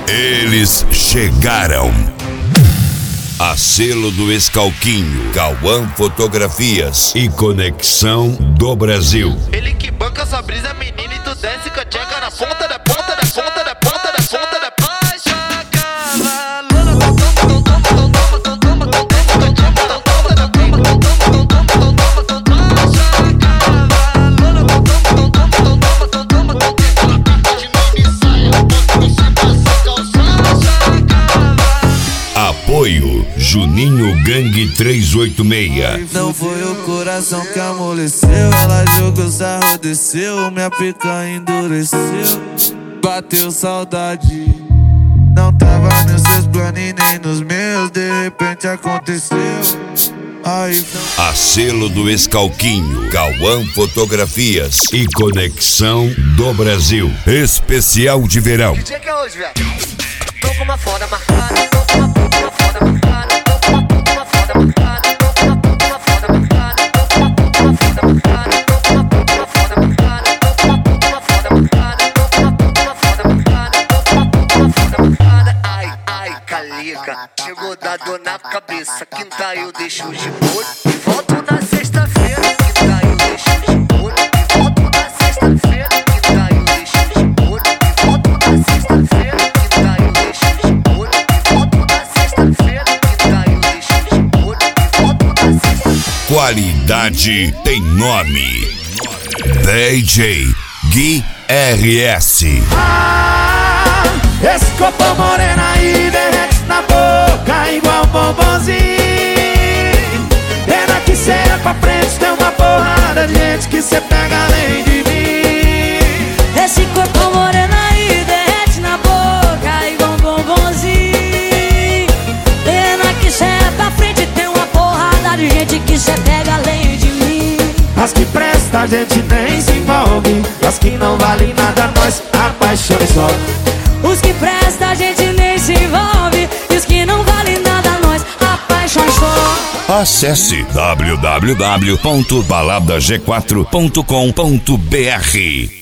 Eles chegaram. A selo do Escalquinho, Cauã Fotografias e Conexão do Brasil. Ele que banca sua brisa, menina, e tu desce com a tcheca na ponta da ponta da ponta da ponta da ponta da baixa Apoio Juninho Gangue 386. Não foi o coração que amoleceu, ela jogou sarro, desceu, minha pica endureceu, bateu saudade. Não tava nos seus planos e nem nos meus, de repente aconteceu. Aí A selo do Escalquinho, Cauã Fotografias e Conexão do Brasil. Especial de verão. Que dia que é hoje, velho? Tô com uma foda marcada, tô com uma foda marcada, tô com uma foda marcada, tô com uma foda marcada, tô com uma foda marcada, tô com uma foda marcada, tô com uma foda marcada, tô com uma foda marcada, tô com uma foda marcada. Ai, ai, calica, chegou da dor na cabeça. Quinta eu deixo de molho e volto na sexta-feira. Quinta eu deixo de molho e volto na sexta-feira. Quinta eu deixo de molho e volto na sexta-feira. Quinta eu deixo de molho e volto na sexta-feira. Quinta eu deixo de molho e volto na sexta-feira. Qualidade tem nome. DJ Gui RS. esse copo morena aí derrete na boca igual bombonzinho. Pena que cê é pra frente, tem uma porrada de gente que cê pega além de mim. Esse corpo moreno aí derrete na boca igual um bombonzinho. Pena que cê é pra frente, tem uma porrada de gente que cê pega além de mim. As que presta a gente nem se envolve, e as que não valem nada nós apaixona só. Os que prestam a gente nem se envolve, e os que não valem nada nós apaixona só. Acesse www.baladag4.com.br.